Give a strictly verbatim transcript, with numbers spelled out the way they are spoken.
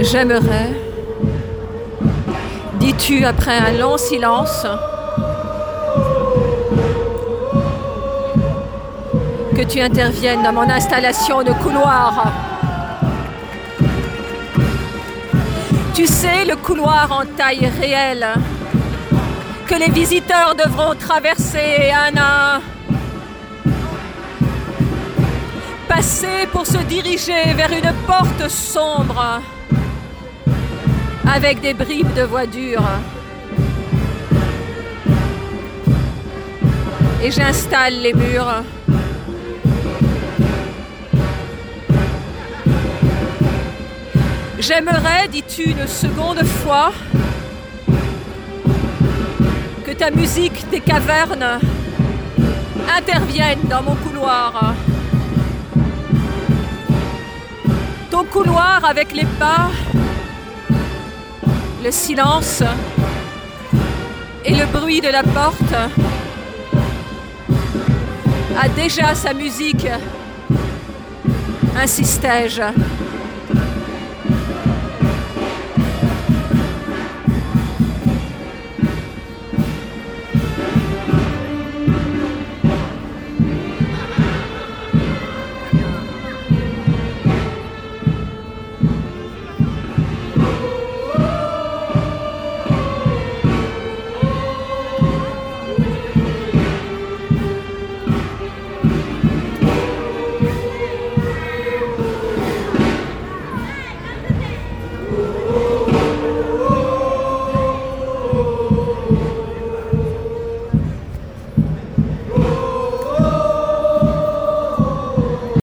J'aimerais, dis-tu après un long silence, que tu interviennes dans mon installation de couloir. Tu sais, le couloir en taille réelle que les visiteurs devront traverser un à un, passer pour se diriger vers une porte sombre avec des bribes de voie dure. Et j'installe les murs. J'aimerais, dis-tu une seconde fois, que ta musique des cavernes intervienne dans mon couloir. Ton couloir avec les pas, le silence et le bruit de la porte a déjà sa musique, insistais-je.